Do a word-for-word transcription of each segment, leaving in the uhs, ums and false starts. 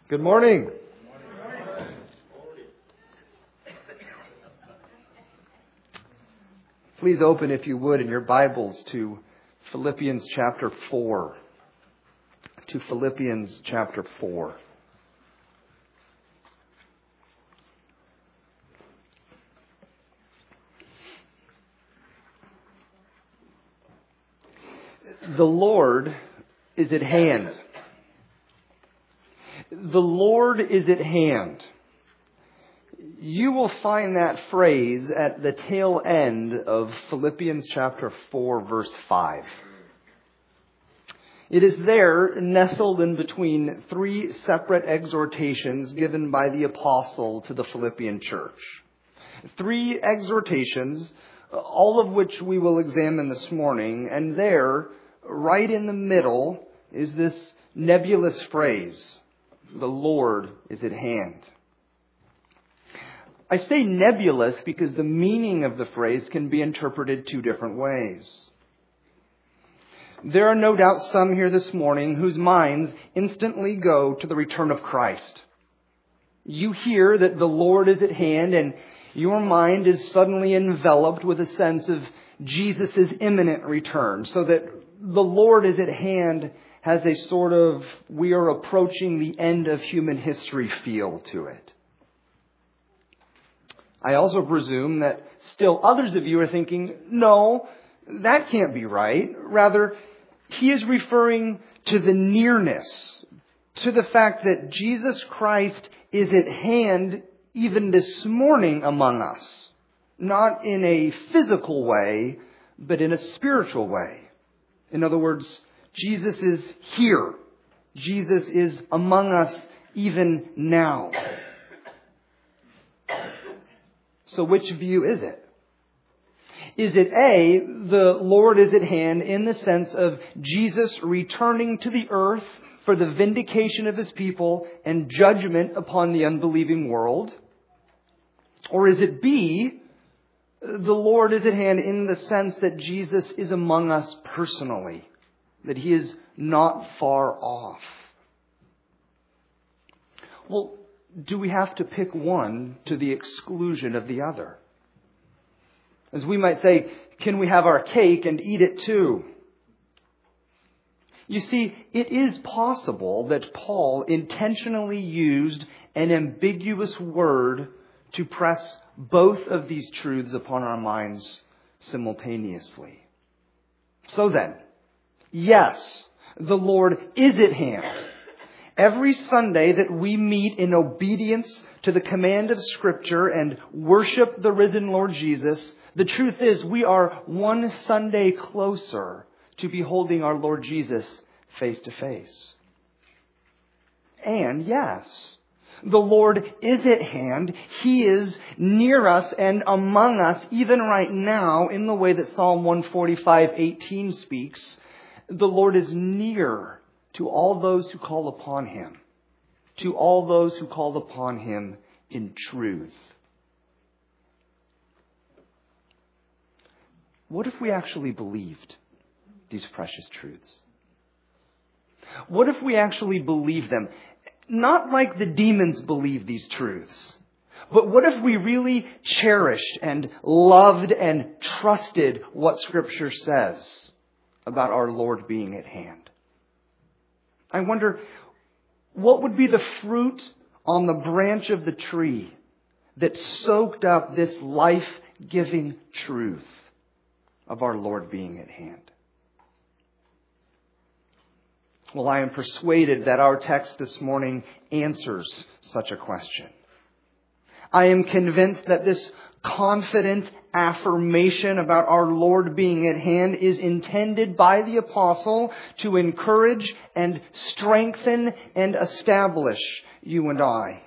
Good morning. Please open, if you would, in your Bibles to Philippians chapter four. To Philippians chapter four. The Lord is at hand. The Lord is at hand. You will find that phrase at the tail end of Philippians chapter four, verse five. It is there, nestled in between three separate exhortations given by the apostle to the Philippian church. Three exhortations, all of which we will examine this morning, and there, right in the middle, is this nebulous phrase, the Lord is at hand. I say nebulous because the meaning of the phrase can be interpreted two different ways. There are no doubt some here this morning whose minds instantly go to the return of Christ. You hear that the Lord is at hand and your mind is suddenly enveloped with a sense of Jesus' imminent return, so that the Lord is at hand has a sort of we are approaching the end of human history feel to it. I also presume that still others of you are thinking, no, that can't be right. Rather, he is referring to the nearness, to the fact that Jesus Christ is at hand even this morning among us. Not in a physical way, but in a spiritual way. In other words, Jesus is here. Jesus is among us even now. So which view is it? Is it A, the Lord is at hand in the sense of Jesus returning to the earth for the vindication of His people and judgment upon the unbelieving world? Or is it B, the Lord is at hand in the sense that Jesus is among us personally, that He is not far off? Well, do we have to pick one to the exclusion of the other? As we might say, can we have our cake and eat it too? You see, it is possible that Paul intentionally used an ambiguous word to press both of these truths upon our minds simultaneously. So then, yes, the Lord is at hand. Every Sunday that we meet in obedience to the command of Scripture and worship the risen Lord Jesus, the truth is we are one Sunday closer to beholding our Lord Jesus face to face. And yes, the Lord is at hand. He is near us and among us even right now in the way that Psalm one forty-five eighteen speaks. The Lord is near to all those who call upon Him, to all those who call upon Him in truth. What if we actually believed these precious truths? What if we actually believed them? Not like the demons believe these truths, but what if we really cherished and loved and trusted what Scripture says about our Lord being at hand? I wonder, what would be the fruit on the branch of the tree that soaked up this life-giving truth of our Lord being at hand? Well, I am persuaded that our text this morning answers such a question. I am convinced that this confident affirmation about our Lord being at hand is intended by the apostle to encourage and strengthen and establish you and I.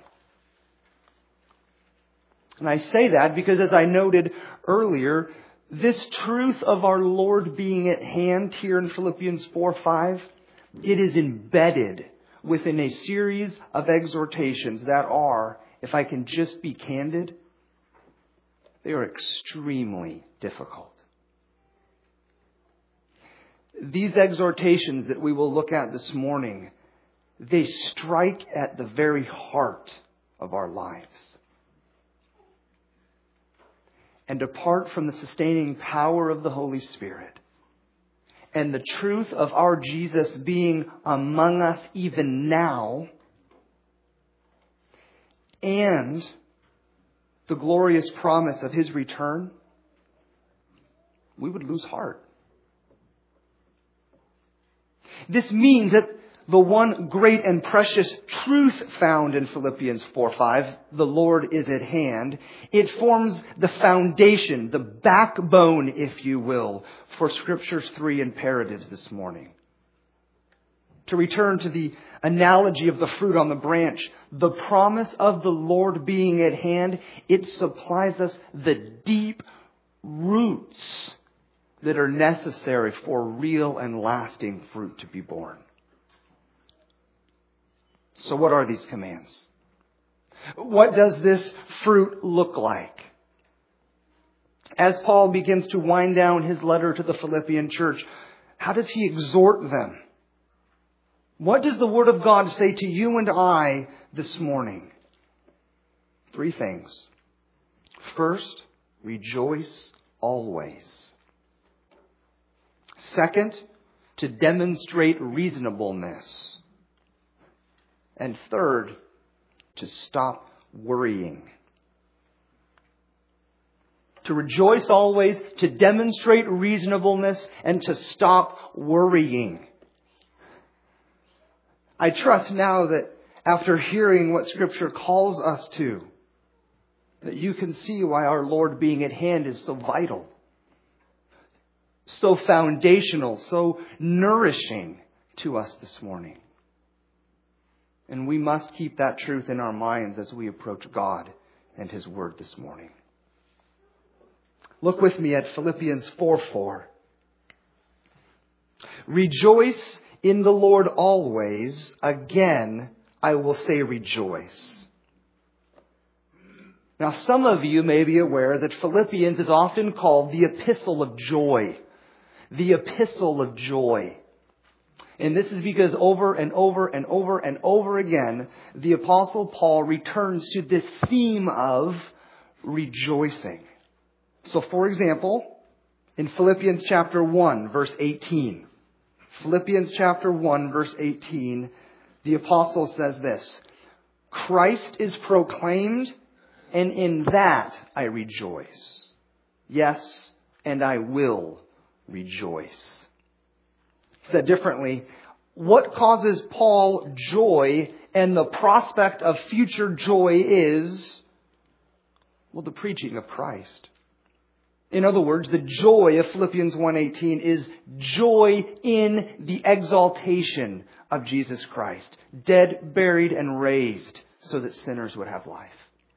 And I say that because, as I noted earlier, this truth of our Lord being at hand here in Philippians four five, it is embedded within a series of exhortations that are, if I can just be candid, they are extremely difficult. These exhortations that we will look at this morning, they strike at the very heart of our lives. And apart from the sustaining power of the Holy Spirit and the truth of our Jesus being among us even now, and the glorious promise of His return, we would lose heart. This means that the one great and precious truth found in Philippians four five, the Lord is at hand, it forms the foundation, the backbone, if you will, for Scripture's three imperatives this morning. To return to the analogy of the fruit on the branch, the promise of the Lord being at hand, it supplies us the deep roots that are necessary for real and lasting fruit to be born. So what are these commands? What does this fruit look like? As Paul begins to wind down his letter to the Philippian church, how does he exhort them? What does the Word of God say to you and I this morning? Three things. First, rejoice always. Second, to demonstrate reasonableness. And third, to stop worrying. To rejoice always, to demonstrate reasonableness, and to stop worrying. I trust now that after hearing what Scripture calls us to, that you can see why our Lord being at hand is so vital, so foundational, so nourishing to us this morning. And we must keep that truth in our minds as we approach God and His Word this morning. Look with me at Philippians four four. Rejoice in the Lord always. Again, I will say rejoice. Now, some of you may be aware that Philippians is often called the epistle of joy. The epistle of joy. And this is because over and over and over and over again, the Apostle Paul returns to this theme of rejoicing. So, for example, in Philippians chapter one, verse eighteen, Philippians chapter one, verse eighteen, the Apostle says this: Christ is proclaimed, and in that I rejoice. Yes, and I will rejoice. Said differently, what causes Paul joy and the prospect of future joy is, well, the preaching of Christ. In other words, the joy of Philippians one eighteen is joy in the exaltation of Jesus Christ, dead, buried, and raised so that sinners would have life.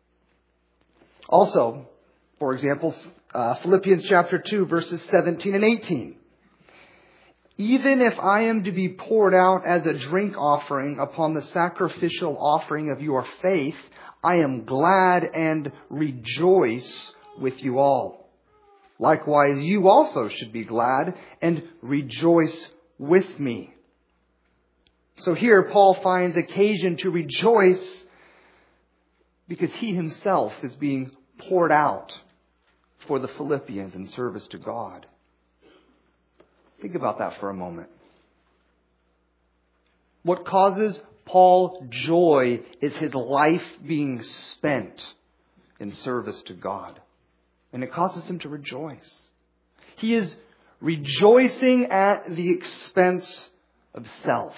Also, for example, uh, Philippians chapter two, verses seventeen and eighteen. Even if I am to be poured out as a drink offering upon the sacrificial offering of your faith, I am glad and rejoice with you all. Likewise, you also should be glad and rejoice with me. So here Paul finds occasion to rejoice because he himself is being poured out for the Philippians in service to God. Think about that for a moment. What causes Paul joy is his life being spent in service to God. And it causes him to rejoice. He is rejoicing at the expense of self.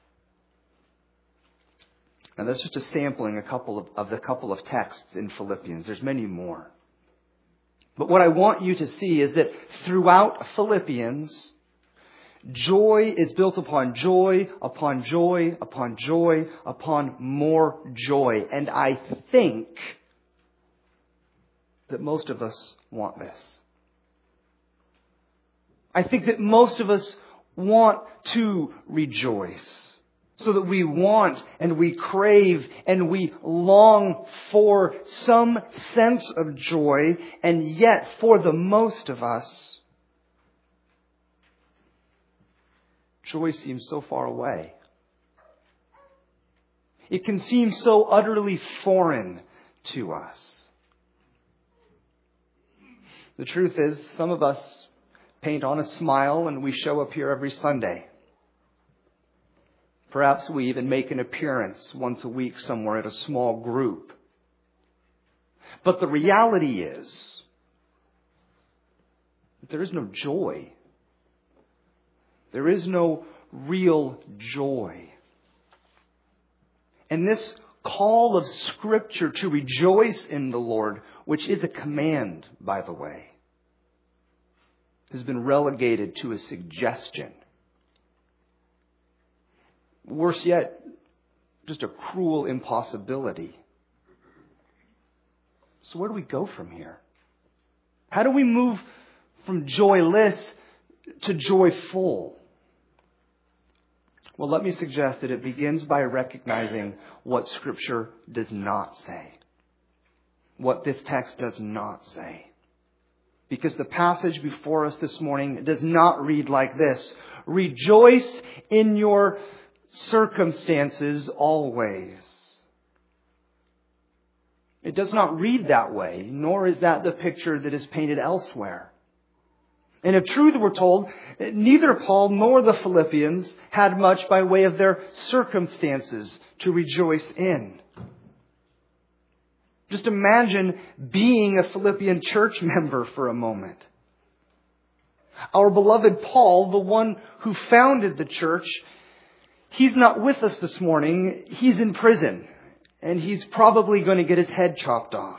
Now that's just a sampling a couple of, of the couple of texts in Philippians. There's many more. But what I want you to see is that throughout Philippians, joy is built upon joy, upon joy, upon joy, upon more joy. And I think that most of us want this. I think that most of us want to rejoice. So that we want and we crave and we long for some sense of joy. And yet, for the most of us, joy seems so far away. It can seem so utterly foreign to us. The truth is, some of us paint on a smile and we show up here every Sunday. Perhaps we even make an appearance once a week somewhere at a small group. But the reality is that there is no joy. There is no real joy. And this call of Scripture to rejoice in the Lord, which is a command, by the way, has been relegated to a suggestion. Worse yet, just a cruel impossibility. So where do we go from here? How do we move from joyless to joyful? Well, let me suggest that it begins by recognizing what Scripture does not say. What this text does not say. Because the passage before us this morning does not read like this. Rejoice in your circumstances always. It does not read that way, nor is that the picture that is painted elsewhere. And if truth were told, neither Paul nor the Philippians had much by way of their circumstances to rejoice in. Just imagine being a Philippian church member for a moment. Our beloved Paul, the one who founded the church, he's not with us this morning. He's in prison, and he's probably going to get his head chopped off.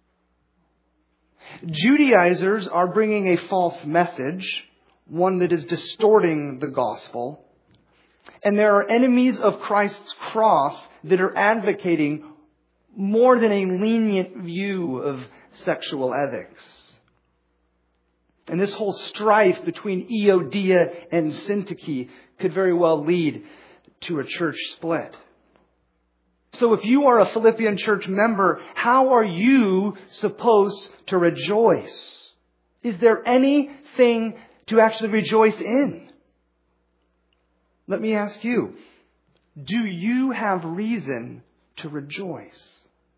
Judaizers are bringing a false message, one that is distorting the gospel. And there are enemies of Christ's cross that are advocating more than a lenient view of sexual ethics. And this whole strife between Euodia and Syntyche could very well lead to a church split. So if you are a Philippian church member, how are you supposed to rejoice? Is there anything to actually rejoice in? Let me ask you, do you have reason to rejoice?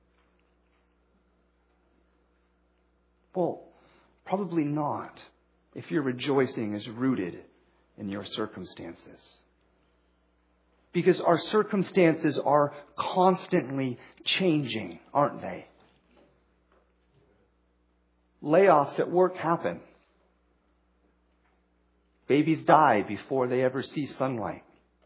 Well, probably not if your rejoicing is rooted in your circumstances. Because our circumstances are constantly changing, aren't they? Layoffs at work happen. Babies die before they ever see sunlight.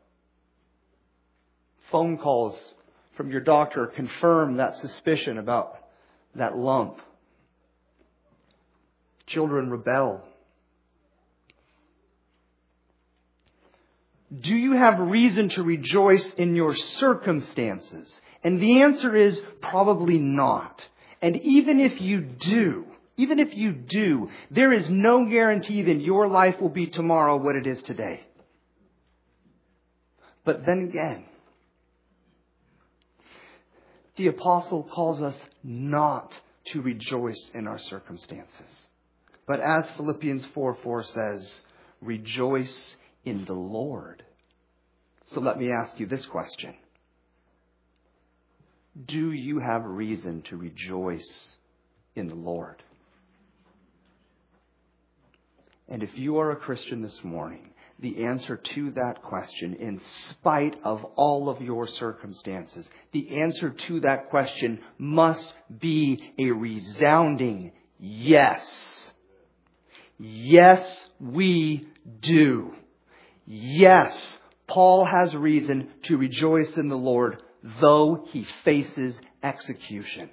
Phone calls from your doctor confirm that suspicion about that lump. Children rebel. Do you have reason to rejoice in your circumstances? And the answer is probably not. And even if you do, even if you do, there is no guarantee that your life will be tomorrow what it is today. But then again, the apostle calls us not to rejoice in our circumstances. But as Philippians four four says, rejoice in the Lord. So let me ask you this question. Do you have reason to rejoice in the Lord? And if you are a Christian this morning, the answer to that question, in spite of all of your circumstances, the answer to that question must be a resounding yes. Yes, we do. Yes, Paul has reason to rejoice in the Lord, though he faces execution.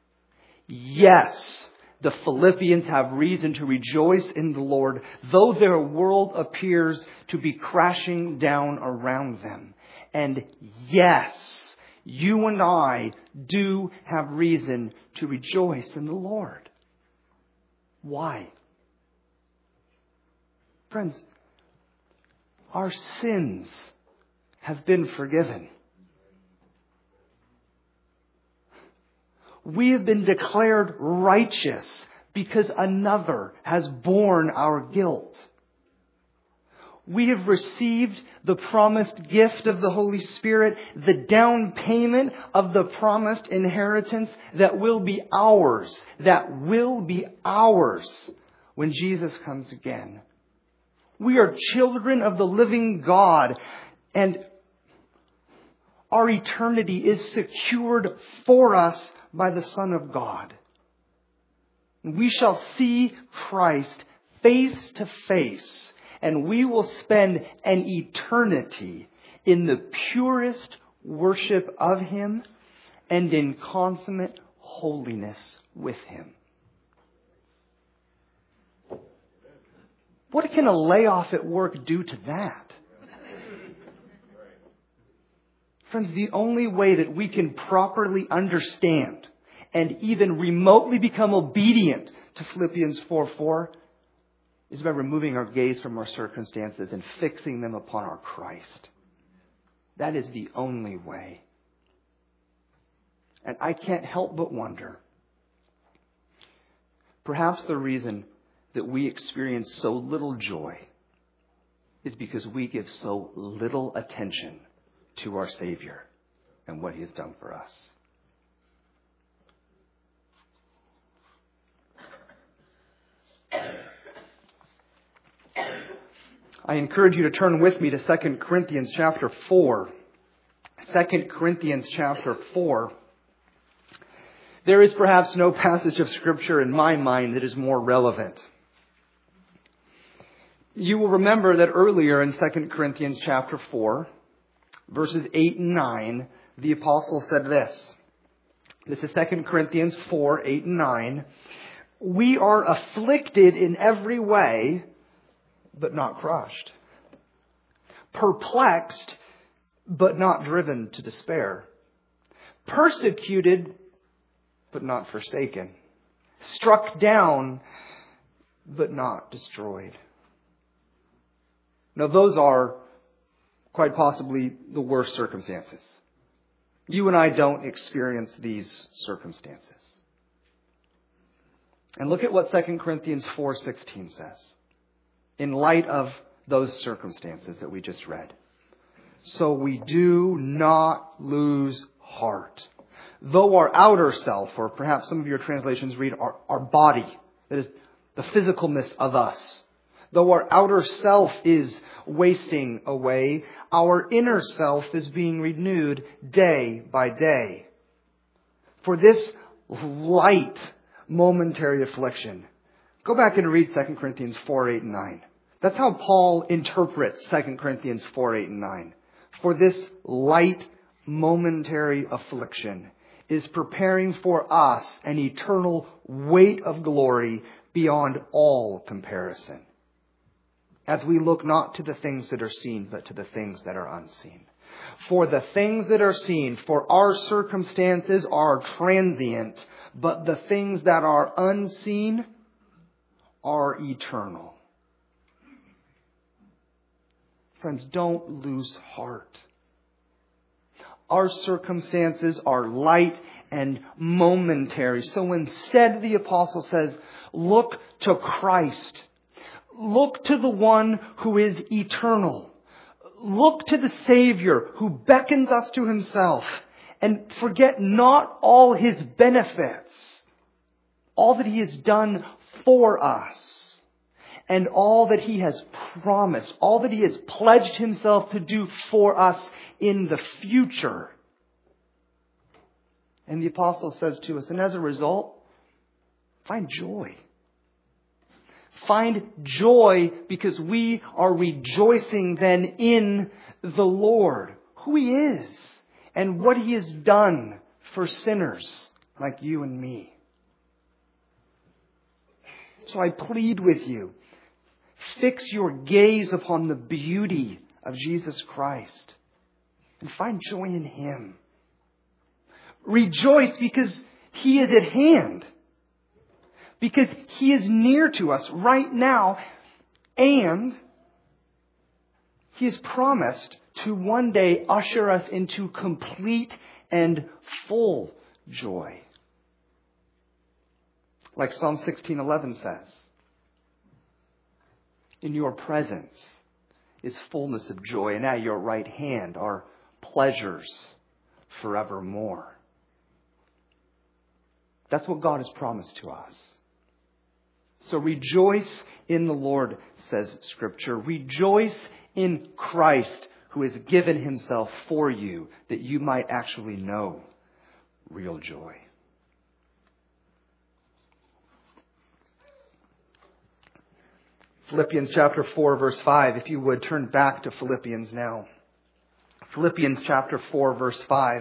Yes, the Philippians have reason to rejoice in the Lord, though their world appears to be crashing down around them. And yes, you and I do have reason to rejoice in the Lord. Why? Friends, our sins have been forgiven. We have been declared righteous because another has borne our guilt. We have received the promised gift of the Holy Spirit, the down payment of the promised inheritance that will be ours, that will be ours when Jesus comes again. We are children of the living God, and our eternity is secured for us by the Son of God. We shall see Christ face to face, and we will spend an eternity in the purest worship of Him and in consummate holiness with Him. What can a layoff at work do to that? Friends, the only way that we can properly understand and even remotely become obedient to Philippians four four is by removing our gaze from our circumstances and fixing them upon our Christ. That is the only way. And I can't help but wonder, perhaps the reason that we experience so little joy is because we give so little attention to our Savior and what He has done for us. I encourage you to turn with me to Second Corinthians chapter four. Second Corinthians chapter four. There is perhaps no passage of Scripture in my mind that is more relevant. You will remember that earlier in Second Corinthians chapter four, verses eight and nine, the apostle said this. This is Second Corinthians four, eight and nine. We are afflicted in every way, but not crushed. Perplexed, but not driven to despair. Persecuted, but not forsaken. Struck down, but not destroyed. Now those are quite possibly the worst circumstances. You and I don't experience these circumstances. And look at what Second Corinthians four sixteen says. In light of those circumstances that we just read. So we do not lose heart. Though our outer self, or perhaps some of your translations read our, our body, that is the physicalness of us. Though our outer self is wasting away, our inner self is being renewed day by day. For this light momentary affliction. Go back and read Second Corinthians four, eight, and nine. That's how Paul interprets Second Corinthians four, eight, and nine. For this light momentary affliction is preparing for us an eternal weight of glory beyond all comparison. As we look not to the things that are seen, but to the things that are unseen. For the things that are seen, for our circumstances are transient, but the things that are unseen are eternal. Friends, don't lose heart. Our circumstances are light and momentary. So instead, the apostle says, look to Christ. Look to the one who is eternal. Look to the Savior who beckons us to Himself. And forget not all His benefits. All that He has done for us. And all that He has promised. All that He has pledged Himself to do for us in the future. And the apostle says to us, and as a result, find joy. Find joy because we are rejoicing then in the Lord, who He is and what He has done for sinners like you and me. So I plead with you, fix your gaze upon the beauty of Jesus Christ and find joy in Him. Rejoice because He is at hand. Because He is near to us right now, and He has promised to one day usher us into complete and full joy. Like Psalm sixteen eleven says, in your presence is fullness of joy, and at your right hand are pleasures forevermore. That's what God has promised to us. So rejoice in the Lord, says Scripture. Rejoice in Christ, who has given himself for you, that you might actually know real joy. Philippians chapter four, verse five. If you would, turn back to Philippians now. Philippians chapter four, verse five.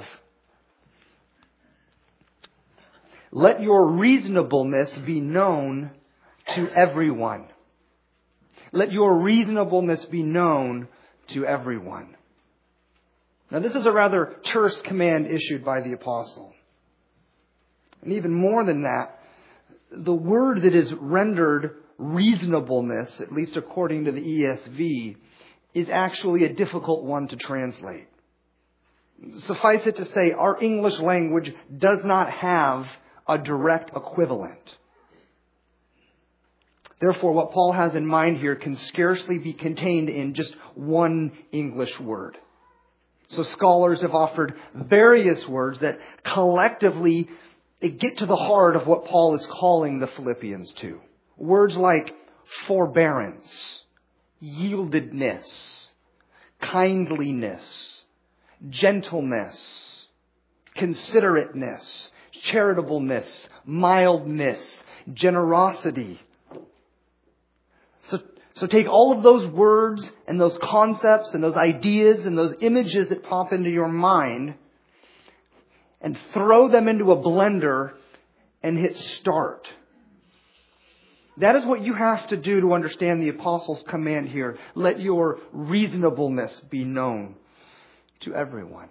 Let your reasonableness be known to everyone. Let your reasonableness be known to everyone. Now, this is a rather terse command issued by the apostle. And even more than that, the word that is rendered reasonableness, at least according to the E S V, is actually a difficult one to translate. Suffice it to say, our English language does not have a direct equivalent. Therefore, what Paul has in mind here can scarcely be contained in just one English word. So scholars have offered various words that collectively get to the heart of what Paul is calling the Philippians to. Words like forbearance, yieldedness, kindliness, gentleness, considerateness, charitableness, mildness, generosity. So, so take all of those words and those concepts and those ideas and those images that pop into your mind and throw them into a blender and hit start. That is what you have to do to understand the apostles' command here. Let your reasonableness be known to everyone.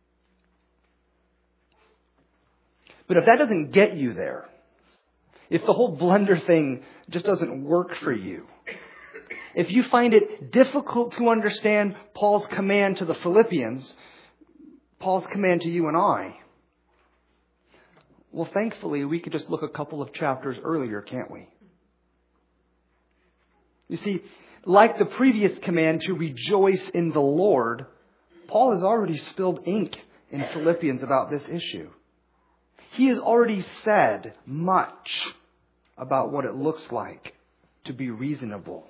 But if that doesn't get you there, if the whole blender thing just doesn't work for you, if you find it difficult to understand Paul's command to the Philippians, Paul's command to you and I, well, thankfully, we could just look a couple of chapters earlier, can't we? You see, like the previous command to rejoice in the Lord, Paul has already spilled ink in Philippians about this issue. He has already said much about what it looks like to be reasonable.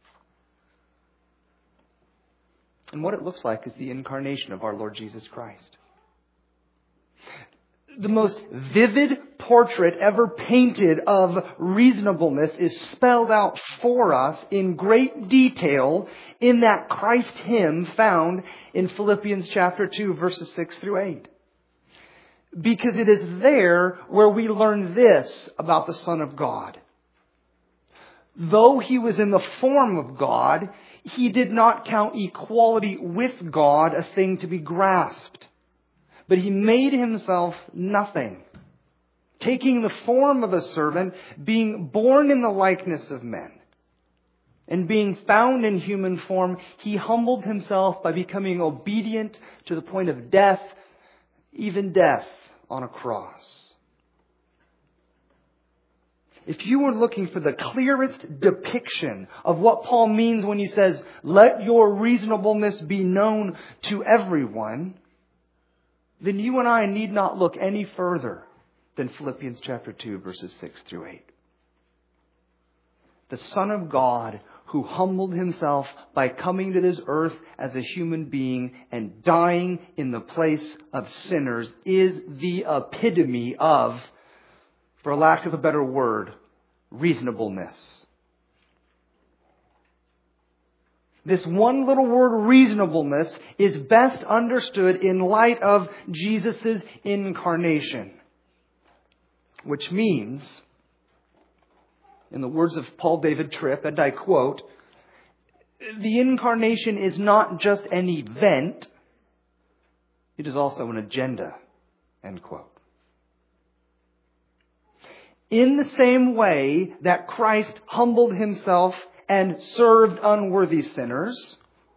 And what it looks like is the incarnation of our Lord Jesus Christ. The most vivid portrait ever painted of reasonableness is spelled out for us in great detail in that Christ hymn found in Philippians chapter two, verses six through eight. Because it is there where we learn this about the Son of God. Though he was in the form of God, he did not count equality with God a thing to be grasped. But he made himself nothing, taking the form of a servant, being born in the likeness of men. And being found in human form, he humbled himself by becoming obedient to the point of death, even death on a cross. If you were looking for the clearest depiction of what Paul means when he says, let your reasonableness be known to everyone, then you and I need not look any further than Philippians chapter two, verses six through eight. The Son of God who humbled himself by coming to this earth as a human being and dying in the place of sinners is the epitome of, for lack of a better word, reasonableness. This one little word, reasonableness, is best understood in light of Jesus' incarnation. Which means, in the words of Paul David Tripp, and I quote, the incarnation is not just an event, it is also an agenda, end quote. In the same way that Christ humbled himself and served unworthy sinners,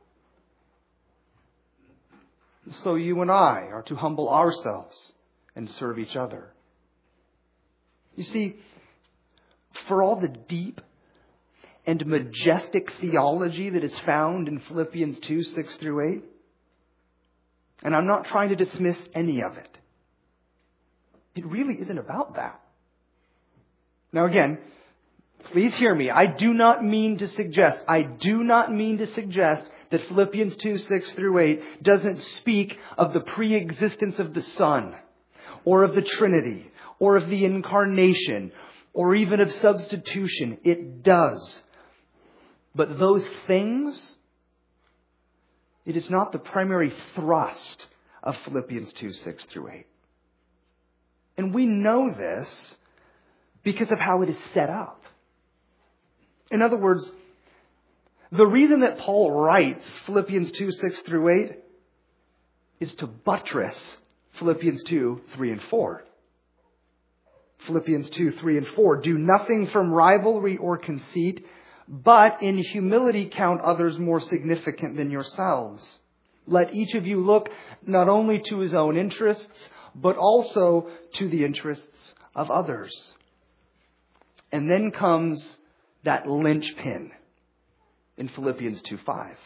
so you and I are to humble ourselves and serve each other. You see, for all the deep and majestic theology that is found in Philippians two, six through eight. And I'm not trying to dismiss any of it. It really isn't about that. Now again, please hear me. I do not mean to suggest, I do not mean to suggest that Philippians two, six through eight doesn't speak of the pre-existence of the Son, or of the Trinity, or of the Incarnation, or even of substitution. It does. But those things, it is not the primary thrust of Philippians two, six through eight. And we know this because of how it is set up. In other words, the reason that Paul writes Philippians two, six through eight is to buttress Philippians two, three and four. Philippians two, three and four. Do nothing from rivalry or conceit, but in humility count others more significant than yourselves. Let each of you look not only to his own interests, but also to the interests of others. And then comes that linchpin in Philippians two, five.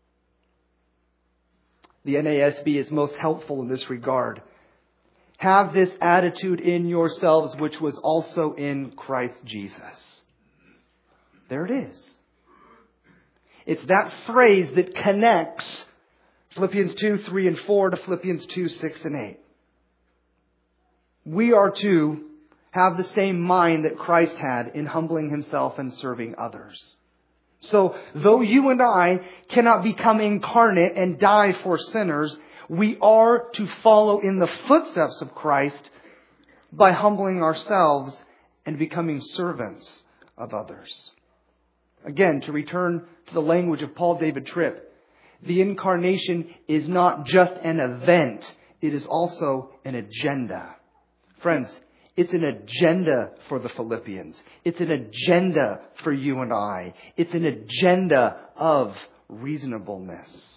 The N A S B is most helpful in this regard. Have this attitude in yourselves, which was also in Christ Jesus. There it is. It's that phrase that connects Philippians two, three and four to Philippians two, six and eight. We are to have the same mind that Christ had in humbling himself and serving others. So, though you and I cannot become incarnate and die for sinners, we are to follow in the footsteps of Christ by humbling ourselves and becoming servants of others. Again, to return to the language of Paul David Tripp, the incarnation is not just an event, it is also an agenda. Friends, it's an agenda for the Philippians. It's an agenda for you and I. It's an agenda of reasonableness.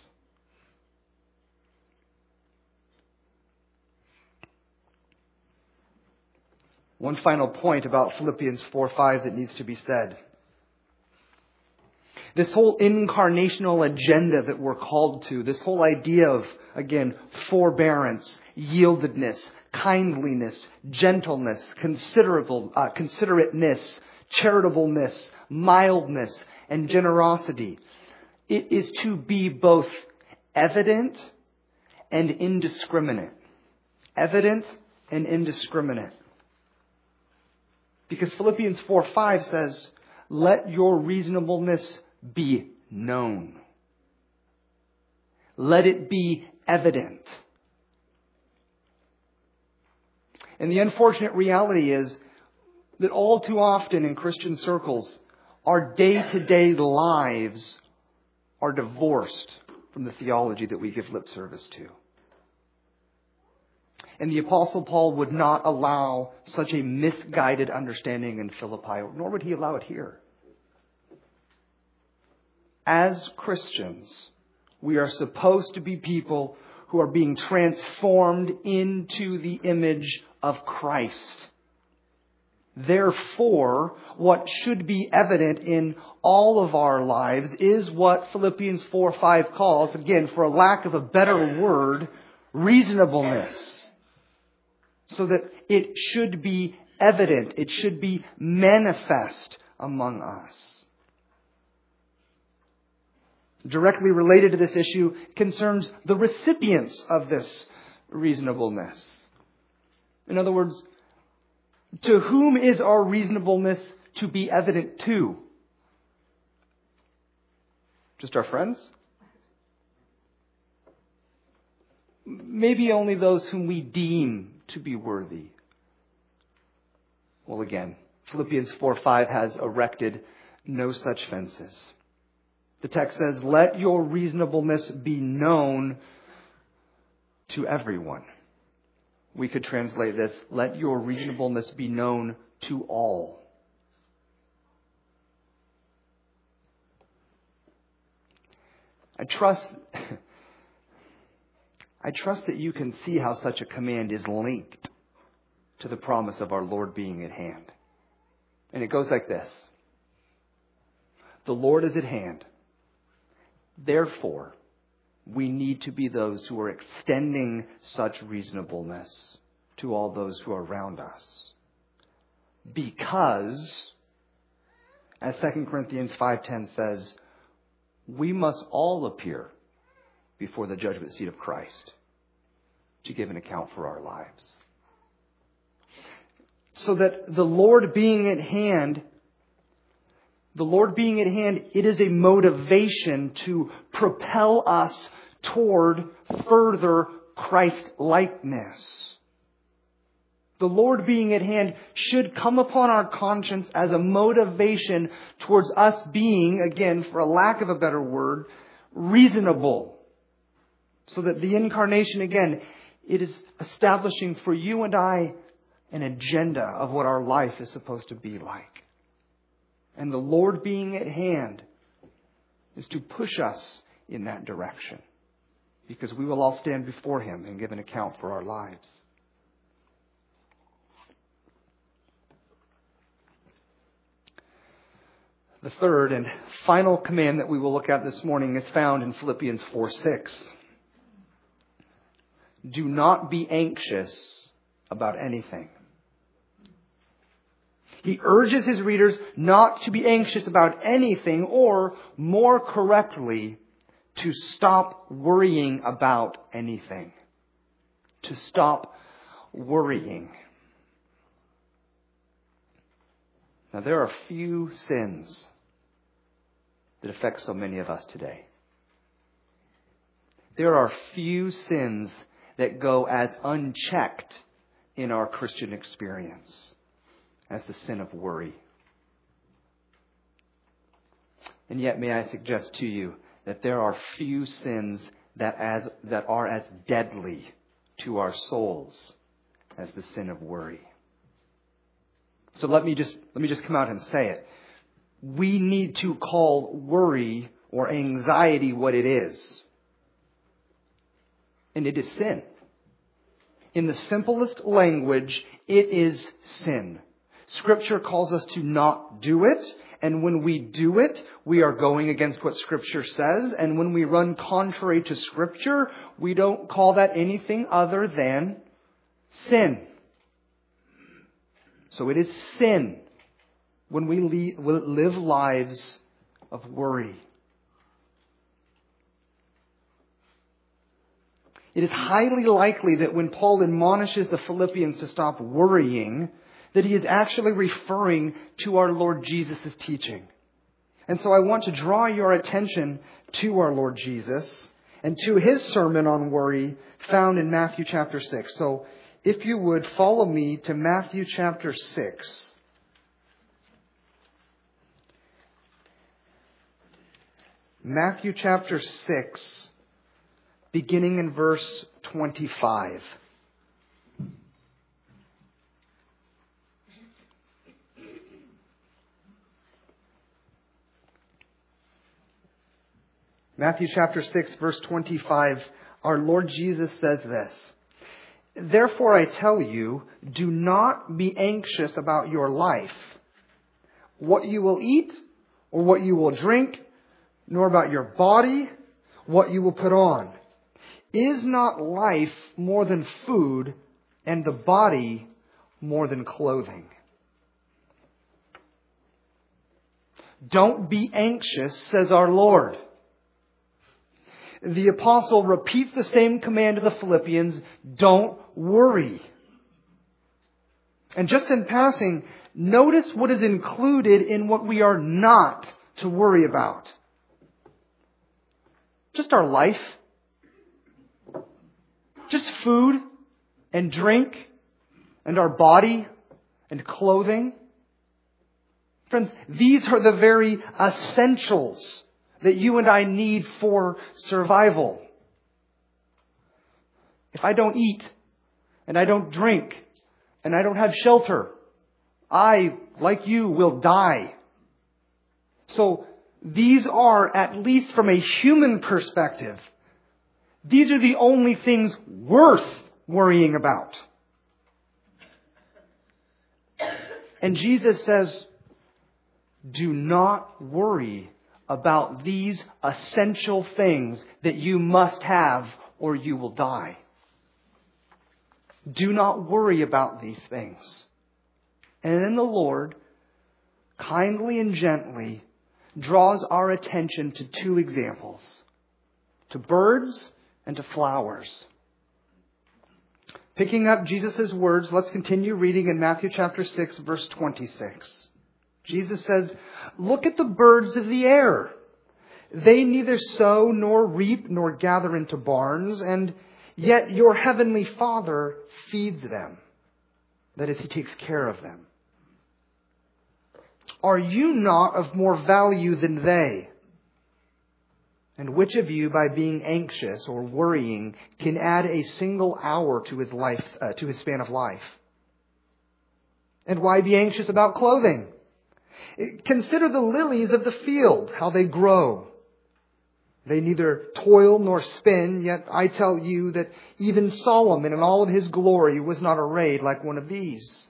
One final point about Philippians four, five that needs to be said. This whole incarnational agenda that we're called to, this whole idea of, again, forbearance, yieldedness, kindliness, gentleness, considerable, uh, considerateness, charitableness, mildness, and generosity. It is to be both evident and indiscriminate. Evident and indiscriminate. Because Philippians four, five says, let your reasonableness be known. Let it be evident. And the unfortunate reality is that all too often in Christian circles, our day-to-day lives are divorced from the theology that we give lip service to. And the Apostle Paul would not allow such a misguided understanding in Philippi, nor would he allow it here. As Christians, we are supposed to be people who are being transformed into the image of Christ. Therefore, what should be evident in all of our lives is what Philippians four, five calls, again, for a lack of a better word, reasonableness. So that it should be evident, it should be manifest among us. Directly related to this issue concerns the recipients of this reasonableness. In other words, to whom is our reasonableness to be evident to? Just our friends? Maybe only those whom we deem to be worthy. Well, again, Philippians four, five has erected no such fences. The text says, let your reasonableness be known to everyone. We could translate this, let your reasonableness be known to all. I trust, I trust that you can see how such a command is linked to the promise of our Lord being at hand. And it goes like this. The Lord is at hand. Therefore, we need to be those who are extending such reasonableness to all those who are around us. Because, as Second Corinthians five ten says, we must all appear before the judgment seat of Christ to give an account for our lives. So that the Lord being at hand, the Lord being at hand, it is a motivation to propel us toward further Christ-likeness. The Lord being at hand should come upon our conscience as a motivation towards us being, again, for a lack of a better word, reasonable. So that the incarnation, again, it is establishing for you and I an agenda of what our life is supposed to be like. And the Lord being at hand is to push us in that direction. Because we will all stand before Him and give an account for our lives. The third and final command that we will look at this morning is found in Philippians four six. Do not be anxious about anything. He urges his readers not to be anxious about anything, or more correctly, to stop worrying about anything. To stop worrying. Now, there are few sins that affect so many of us today. There are few sins that go as unchecked in our Christian experience as the sin of worry. And yet, may I suggest to you that there are few sins that as that are as deadly to our souls as the sin of worry. So let me just let me just come out and say it. We need to call worry or anxiety what it is. And it is sin. In the simplest language, it is sin. Scripture calls us to not do it. And when we do it, we are going against what Scripture says. And when we run contrary to Scripture, we don't call that anything other than sin. So it is sin when we live lives of worry. It is highly likely that when Paul admonishes the Philippians to stop worrying, that he is actually referring to our Lord Jesus' teaching. And so I want to draw your attention to our Lord Jesus and to His sermon on worry found in Matthew chapter six. So if you would follow me to Matthew chapter six. Matthew chapter six, beginning in verse twenty-five. Matthew chapter six, verse twenty-five, our Lord Jesus says this. Therefore I tell you, do not be anxious about your life, what you will eat or what you will drink, nor about your body, what you will put on. Is not life more than food, and the body more than clothing? Don't be anxious, says our Lord. The apostle repeats the same command to the Philippians, don't worry. And just in passing, notice what is included in what we are not to worry about. Just our life. Just food and drink and our body and clothing. Friends, these are the very essentials that you and I need for survival. If I don't eat and I don't drink and I don't have shelter, I, like you, will die. So these are, at least from a human perspective, these are the only things worth worrying about. And Jesus says, do not worry about these essential things that you must have or you will die. Do not worry about these things. And then the Lord, kindly and gently, draws our attention to two examples, to birds and to flowers. Picking up Jesus' words, let's continue reading in Matthew chapter six, verse twenty-six. Jesus says, "Look at the birds of the air. They neither sow nor reap nor gather into barns, and yet your heavenly Father feeds them." That is, He takes care of them. "Are you not of more value than they? And which of you, by being anxious or worrying, can add a single hour to his life, uh, to his span of life? And why be anxious about clothing? Consider the lilies of the field, how they grow. They neither toil nor spin, yet I tell you that even Solomon in all of his glory was not arrayed like one of these.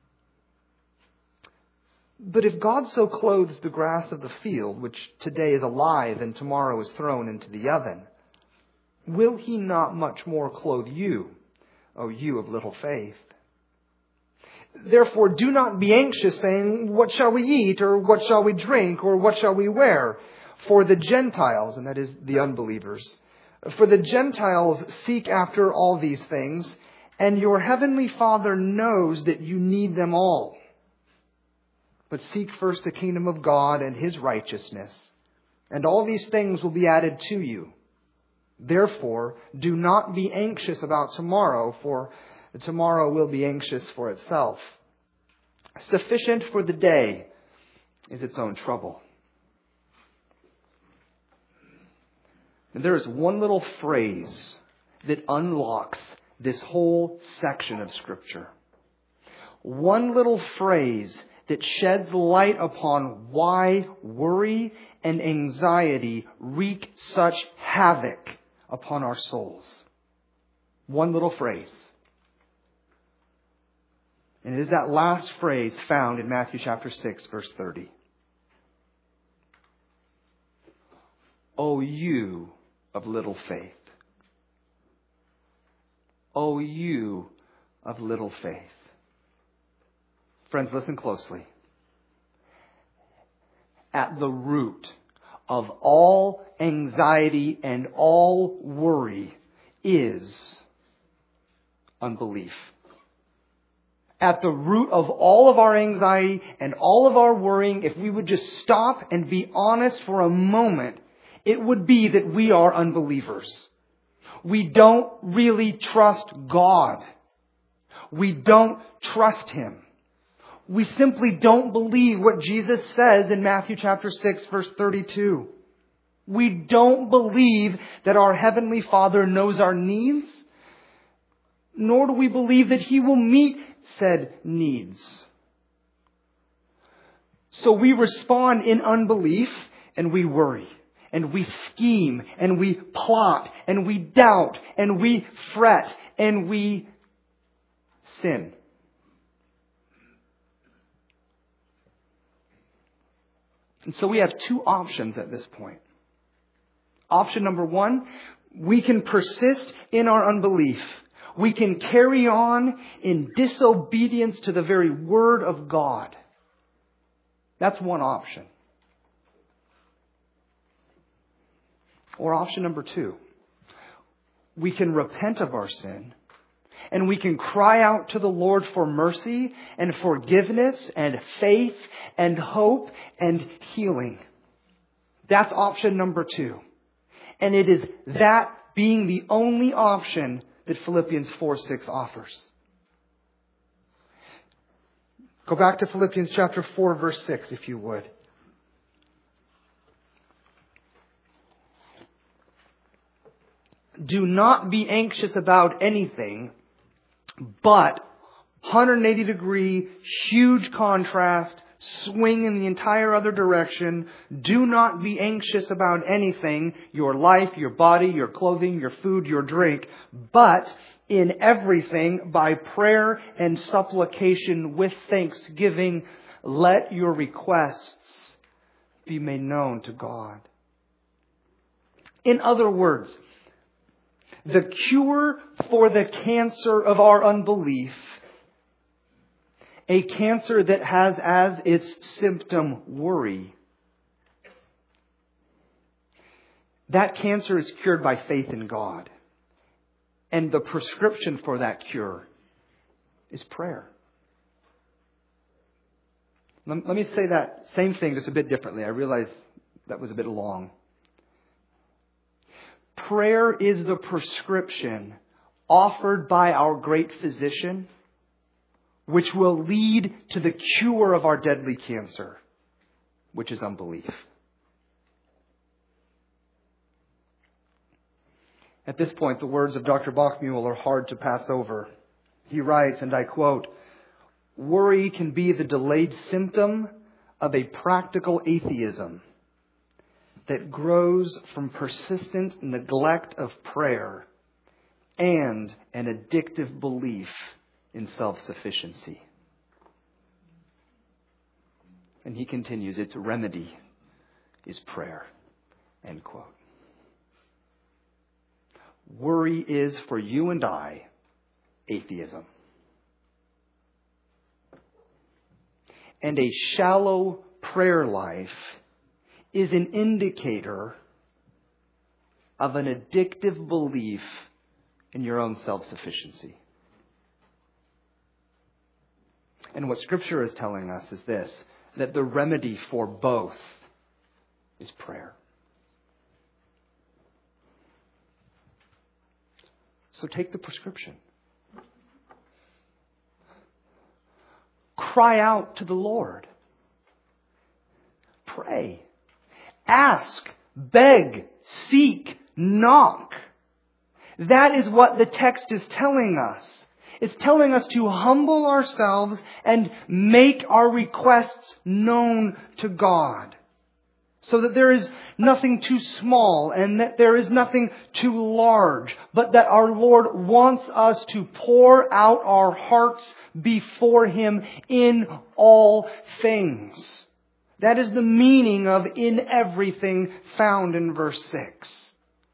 But if God so clothes the grass of the field, which today is alive and tomorrow is thrown into the oven, will He not much more clothe you, O you of little faith? Therefore do not be anxious, saying, what shall we eat, or what shall we drink, or what shall we wear? For the Gentiles," and that is the unbelievers, "for the Gentiles seek after all these things, and your heavenly Father knows that you need them all. But seek first the kingdom of God and His righteousness, and all these things will be added to you. Therefore, do not be anxious about tomorrow, for tomorrow will be anxious for itself. Sufficient for the day is its own trouble." And there is one little phrase that unlocks this whole section of Scripture. One little phrase that sheds light upon why worry and anxiety wreak such havoc upon our souls. One little phrase. And it is that last phrase found in Matthew chapter six, verse thirty. "O you of little faith. O you of little faith." Friends, listen closely. At the root of all anxiety and all worry is unbelief. At the root of all of our anxiety and all of our worrying, if we would just stop and be honest for a moment, it would be that we are unbelievers. We don't really trust God. We don't trust Him. We simply don't believe what Jesus says in Matthew chapter six, verse thirty-two. We don't believe that our Heavenly Father knows our needs, nor do we believe that He will meet said needs. So we respond in unbelief and we worry and we scheme and we plot and we doubt and we fret and we sin. And so we have two options at this point. Option number one, we can persist in our unbelief. We can carry on in disobedience to the very Word of God. That's one option. Or option number two, we can repent of our sin and we can cry out to the Lord for mercy and forgiveness and faith and hope and healing. That's option number two. And it is that being the only option that Philippians four six offers. Go back to Philippians chapter four, verse six, if you would. Do not be anxious about anything, but one hundred eighty degree, huge contrast, swing in the entire other direction. Do not be anxious about anything, your life, your body, your clothing, your food, your drink, but in everything, by prayer and supplication with thanksgiving, let your requests be made known to God. In other words, the cure for the cancer of our unbelief, a cancer that has as its symptom worry, that cancer is cured by faith in God. And the prescription for that cure is prayer. Let me say that same thing just a bit differently. I realize that was a bit long. Prayer is the prescription offered by our great physician, which will lead to the cure of our deadly cancer, which is unbelief. At this point, the words of Doctor Bachmuel are hard to pass over. He writes, and I quote, "Worry can be the delayed symptom of a practical atheism that grows from persistent neglect of prayer and an addictive belief in self-sufficiency." And he continues, "Its remedy is prayer." End quote. Worry is, for you and I, atheism. And a shallow prayer life is an indicator of an addictive belief in your own self-sufficiency. And what Scripture is telling us is this, that the remedy for both is prayer. So take the prescription. Cry out to the Lord. Pray. Ask, beg, seek, knock. That is what the text is telling us. It's telling us to humble ourselves and make our requests known to God, so that there is nothing too small and that there is nothing too large, but that our Lord wants us to pour out our hearts before Him in all things. That is the meaning of "in everything" found in verse six.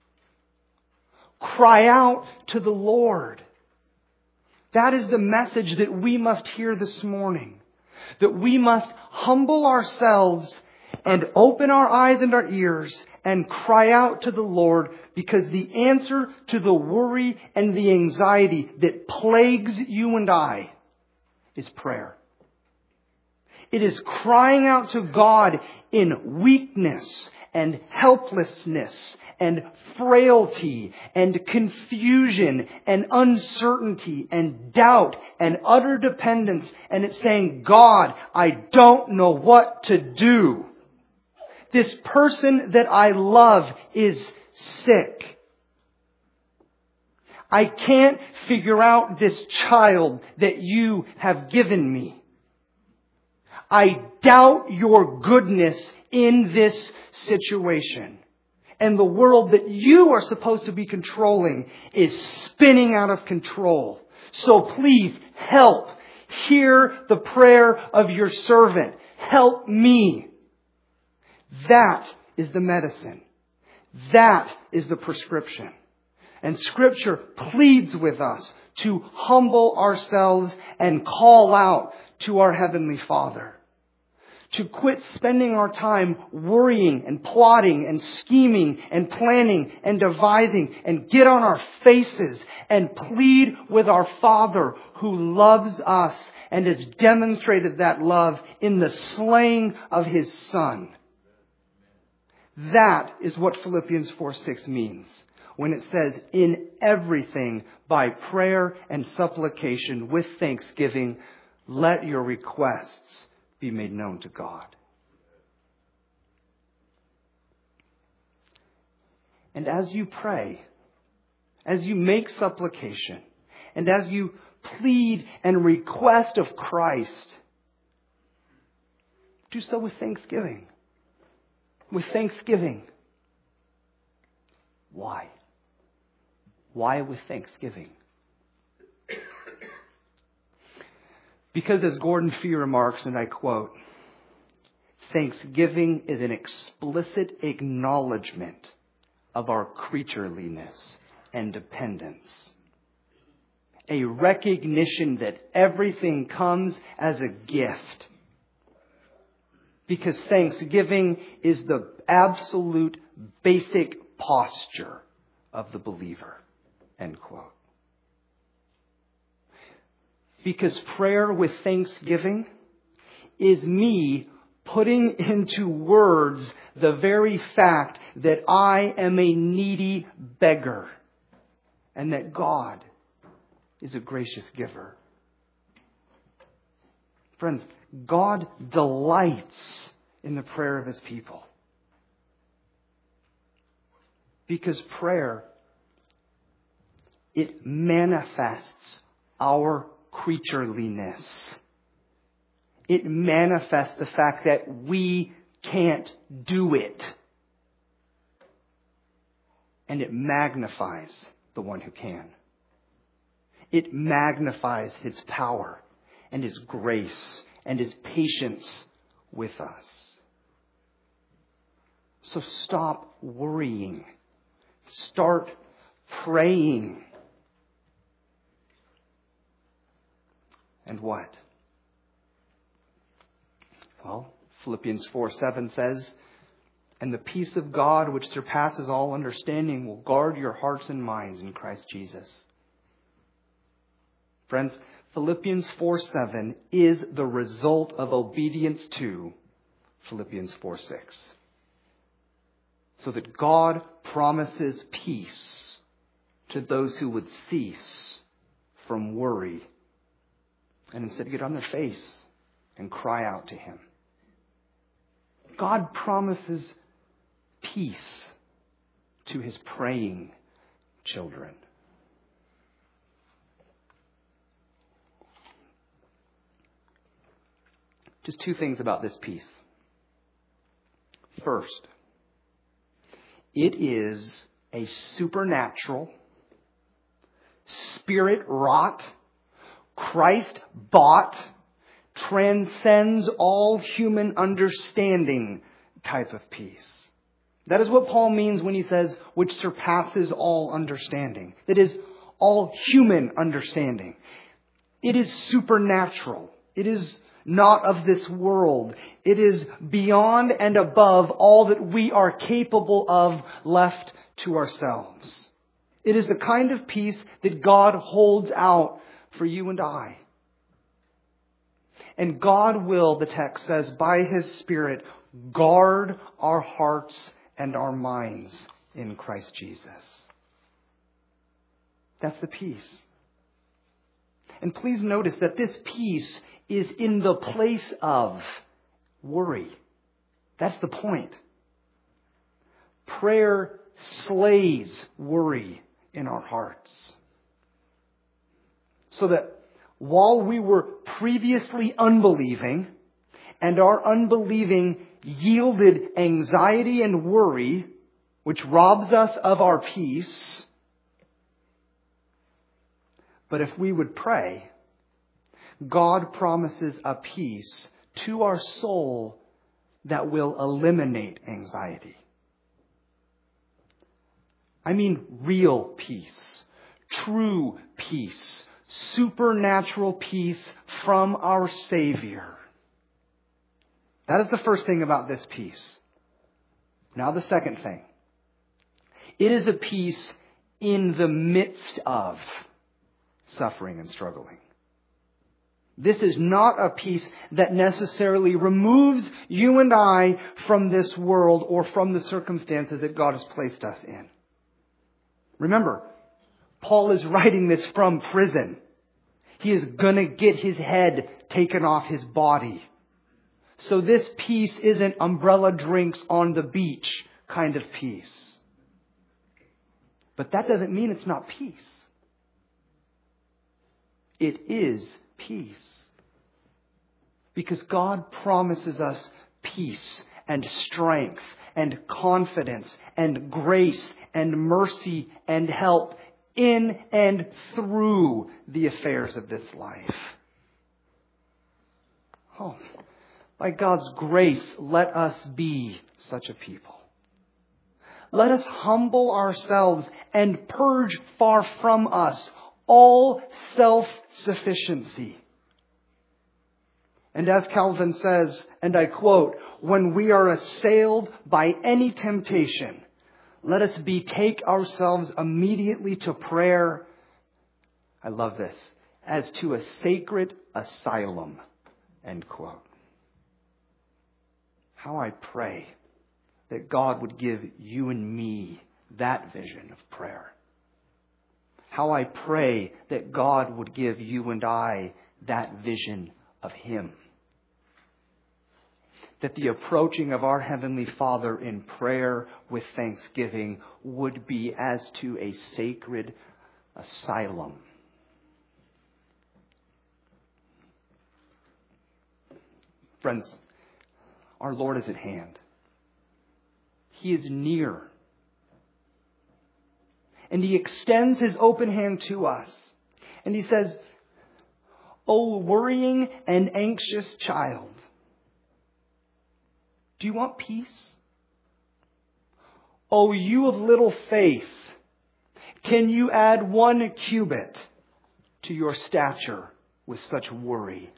Cry out to the Lord. That is the message that we must hear this morning. That we must humble ourselves and open our eyes and our ears and cry out to the Lord, because the answer to the worry and the anxiety that plagues you and I is prayer. It is crying out to God in weakness and helplessness and frailty and confusion and uncertainty and doubt and utter dependence. And it's saying, "God, I don't know what to do. This person that I love is sick. I can't figure out this child that you have given me. I doubt your goodness in this situation. And the world that you are supposed to be controlling is spinning out of control. So please help. Hear the prayer of your servant. Help me." That is the medicine. That is the prescription. And Scripture pleads with us to humble ourselves and call out to our Heavenly Father. To quit spending our time worrying and plotting and scheming and planning and devising, and get on our faces and plead with our Father who loves us and has demonstrated that love in the slaying of His Son. That is what Philippians four six means when it says, "In everything, by prayer and supplication with thanksgiving, let your requests be made known to God." And as you pray, as you make supplication, and as you plead and request of Christ, do so with thanksgiving. With thanksgiving. Why? Why with thanksgiving? Because as Gordon Fee remarks, and I quote, Thanksgiving is an explicit acknowledgement of our creatureliness and dependence. A recognition that everything comes as a gift. Because thanksgiving is the absolute basic posture of the believer. End quote. Because prayer with thanksgiving is me putting into words the very fact that I am a needy beggar and that God is a gracious giver. Friends, God delights in the prayer of His people. Because prayer, it manifests our creatureliness. It manifests the fact that we can't do it. And it magnifies the one who can. It magnifies His power and His grace and His patience with us. So stop worrying. Start praying. And what? Well, Philippians four seven says, "And the peace of God which surpasses all understanding will guard your hearts and minds in Christ Jesus." Friends, Philippians four seven is the result of obedience to Philippians four six. So that God promises peace to those who would cease from worry and instead get on their face and cry out to Him. God promises peace to His praying children. Just two things about this peace. First, it is a supernatural, Spirit-wrought, Christ-bought, transcends all human understanding type of peace. That is what Paul means when he says, which surpasses all understanding. It is all human understanding. It is supernatural. It is not of this world. It is beyond and above all that we are capable of left to ourselves. It is the kind of peace that God holds out for you and I. And God will, the text says, by His Spirit, guard our hearts and our minds in Christ Jesus. That's the peace. And please notice that this peace is in the place of worry. That's the point. Prayer slays worry in our hearts. So that while we were previously unbelieving, and our unbelieving yielded anxiety and worry, which robs us of our peace, but if we would pray, God promises a peace to our soul that will eliminate anxiety. I mean real peace, true peace, supernatural peace from our Savior. That is the first thing about this peace. Now the second thing. It is a peace in the midst of suffering and struggling. This is not a peace that necessarily removes you and I from this world or from the circumstances that God has placed us in. Remember, Paul is writing this from prison. He is going to get his head taken off his body. So this peace isn't umbrella drinks on the beach kind of peace. But that doesn't mean it's not peace. It is peace. Because God promises us peace and strength and confidence and grace and mercy and help in and through the affairs of this life. Oh, By God's grace, let us be such a people. Let us humble ourselves and purge far from us all self-sufficiency. And as Calvin says, and I quote, when we are assailed by any temptation, let us betake ourselves immediately to prayer. I love this. As to a sacred asylum. End quote. How I pray that God would give you and me that vision of prayer. How I pray that God would give you and I that vision of Him. That the approaching of our Heavenly Father in prayer with thanksgiving would be as to a sacred asylum. Friends, our Lord is at hand. He is near. And He extends His open hand to us. And He says, "O worrying and anxious child, do you want peace? O you of little faith, can you add one cubit to your stature with such worry?"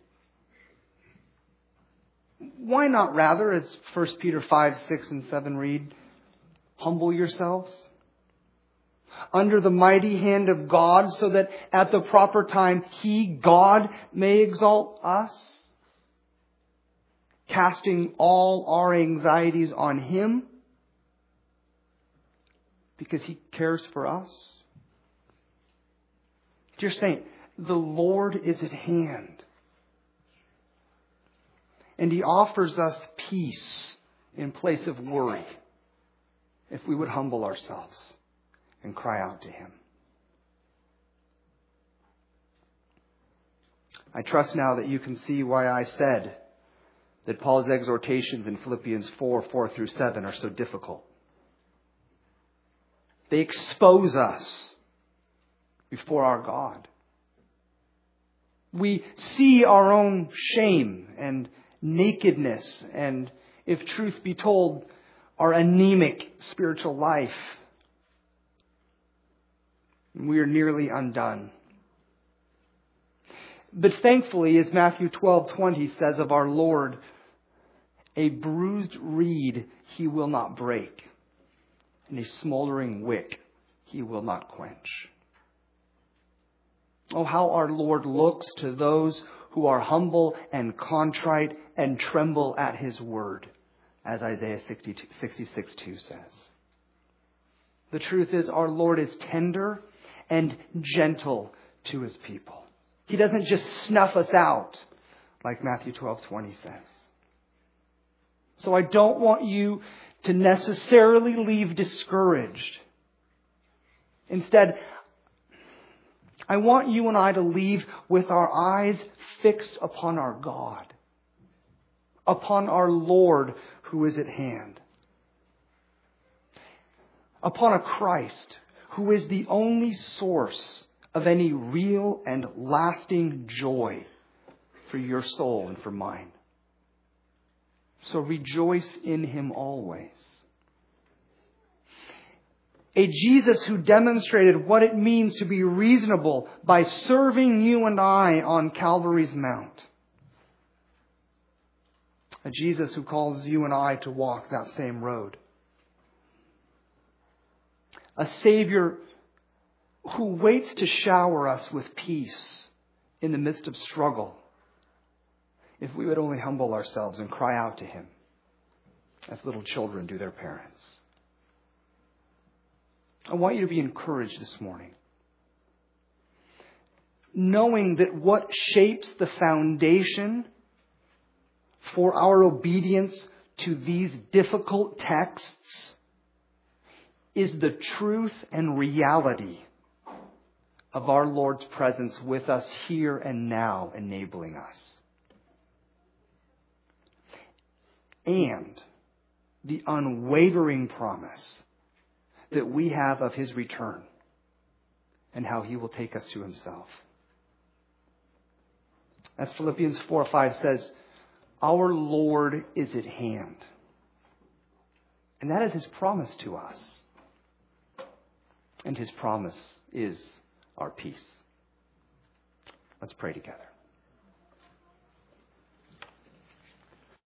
Why not rather, as First Peter five, six, and seven read, humble yourselves under the mighty hand of God, so that at the proper time He, God, may exalt us, casting all our anxieties on Him, because He cares for us. Dear saint, the Lord is at hand. And He offers us peace in place of worry if we would humble ourselves and cry out to Him. I trust now that you can see why I said that Paul's exhortations in Philippians four, four through seven are so difficult. They expose us before our God. We see our own shame and nakedness, and if truth be told, our anemic spiritual life. We are nearly undone. But thankfully, as Matthew twelve twenty says of our Lord, a bruised reed He will not break, and a smoldering wick He will not quench. Oh, how our Lord looks to those who are humble and contrite and tremble at His word, as Isaiah sixty-six two says. The truth is, our Lord is tender and gentle to His people. He doesn't just snuff us out like Matthew twelve twenty says. So I don't want you to necessarily leave discouraged. Instead, I want you and I to leave with our eyes fixed upon our God, upon our Lord who is at hand, upon a Christ who is the only source of any real and lasting joy for your soul and for mine. So rejoice in Him always. A Jesus who demonstrated what it means to be reasonable by serving you and I on Calvary's Mount. A Jesus who calls you and I to walk that same road. A Savior who waits to shower us with peace in the midst of struggle, if we would only humble ourselves and cry out to Him as little children do their parents. I want you to be encouraged this morning, knowing that what shapes the foundation for our obedience to these difficult texts is the truth and reality of our Lord's presence with us here and now, enabling us. And the unwavering promise that we have of His return and how He will take us to Himself. As Philippians four five says, Our Lord is at hand. And that is His promise to us. And His promise is our peace. Let's pray together.